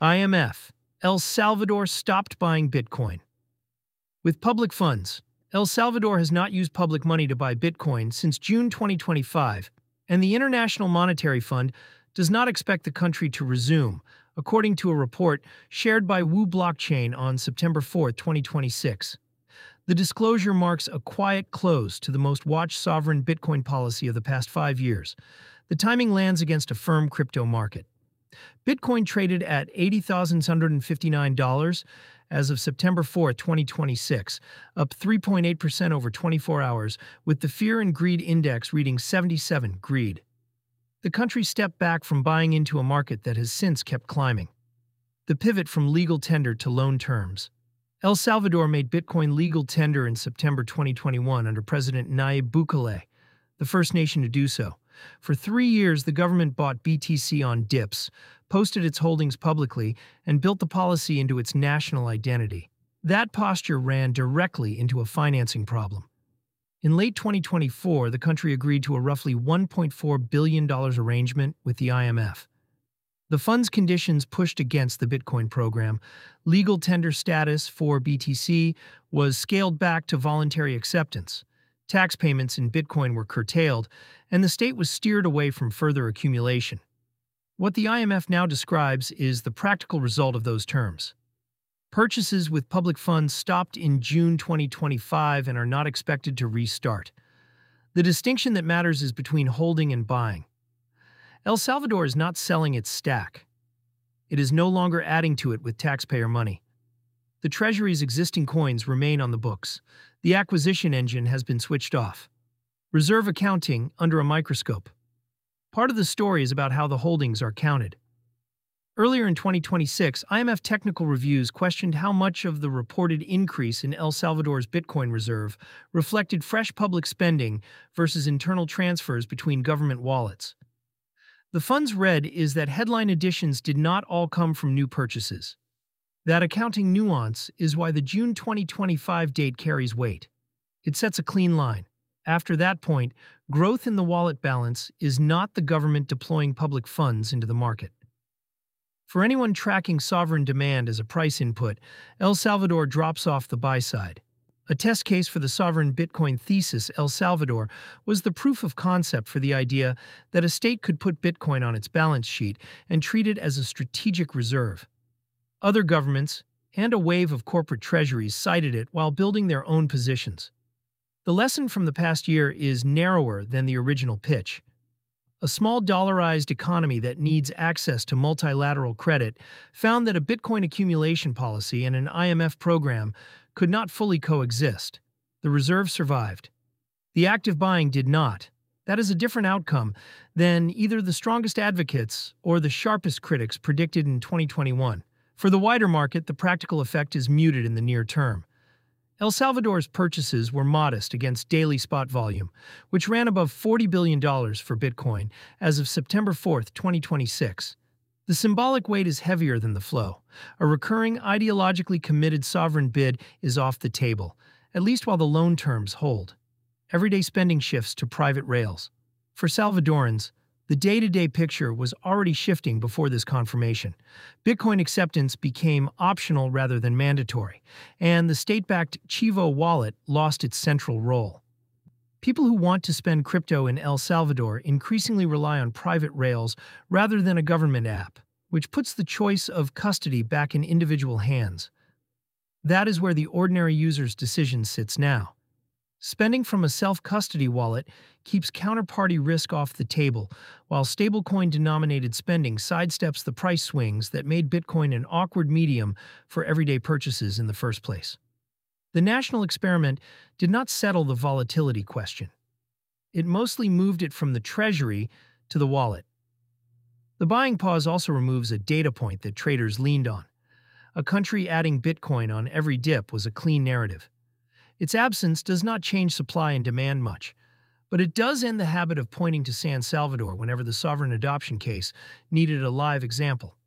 IMF. El Salvador stopped buying Bitcoin. With public funds, El Salvador has not used public money to buy Bitcoin since June 2025, and the International Monetary Fund does not expect the country to resume, according to a report shared by Wu Blockchain on September 4, 2026. The disclosure marks a quiet close to the most watched sovereign Bitcoin policy of the past 5 years. The timing lands against a firm crypto market. Bitcoin traded at $80,659 as of September 4, 2026, up 3.8% over 24 hours, with the Fear and Greed Index reading 77 greed. The country stepped back from buying into a market that has since kept climbing. The pivot from legal tender to loan terms. El Salvador made Bitcoin legal tender in September 2021 under President Nayib Bukele, the first nation to do so. For 3 years, the government bought BTC on dips, posted its holdings publicly, and built the policy into its national identity. That posture ran directly into a financing problem. In late 2024, the country agreed to a roughly $1.4 billion arrangement with the IMF. The fund's conditions pushed against the Bitcoin program. Legal tender status for BTC was scaled back to voluntary acceptance. Tax payments in Bitcoin were curtailed, and the state was steered away from further accumulation. What the IMF now describes is the practical result of those terms. Purchases with public funds stopped in June 2025 and are not expected to restart. The distinction that matters is between holding and buying. El Salvador is not selling its stack. It is no longer adding to it with taxpayer money. The Treasury's existing coins remain on the books. The acquisition engine has been switched off. Reserve accounting under a microscope. Part of the story is about how the holdings are counted. Earlier in 2026, IMF technical reviews questioned how much of the reported increase in El Salvador's Bitcoin reserve reflected fresh public spending versus internal transfers between government wallets. The fund's read is that headline additions did not all come from new purchases. That accounting nuance is why the June 2025 date carries weight. It sets a clean line. After that point, growth in the wallet balance is not the government deploying public funds into the market. For anyone tracking sovereign demand as a price input, El Salvador drops off the buy side. A test case for the sovereign Bitcoin thesis, El Salvador was the proof of concept for the idea that a state could put Bitcoin on its balance sheet and treat it as a strategic reserve. Other governments, and a wave of corporate treasuries, cited it while building their own positions. The lesson from the past year is narrower than the original pitch. A small dollarized economy that needs access to multilateral credit found that a Bitcoin accumulation policy and an IMF program could not fully coexist. The reserve survived. The active buying did not. That is a different outcome than either the strongest advocates or the sharpest critics predicted in 2021. For the wider market, the practical effect is muted in the near term. El Salvador's purchases were modest against daily spot volume, which ran above $40 billion for Bitcoin as of September 4, 2026. The symbolic weight is heavier than the flow. A recurring, ideologically committed sovereign bid is off the table, at least while the loan terms hold. Everyday spending shifts to private rails. For Salvadorans, the day-to-day picture was already shifting before this confirmation. Bitcoin acceptance became optional rather than mandatory, and the state-backed Chivo wallet lost its central role. People who want to spend crypto in El Salvador increasingly rely on private rails rather than a government app, which puts the choice of custody back in individual hands. That is where the ordinary user's decision sits now. Spending from a self-custody wallet keeps counterparty risk off the table, while stablecoin-denominated spending sidesteps the price swings that made Bitcoin an awkward medium for everyday purchases in the first place. The national experiment did not settle the volatility question. It mostly moved it from the treasury to the wallet. The buying pause also removes a data point that traders leaned on. A country adding Bitcoin on every dip was a clean narrative. Its absence does not change supply and demand much, but it does end the habit of pointing to San Salvador whenever the sovereign adoption case needed a live example.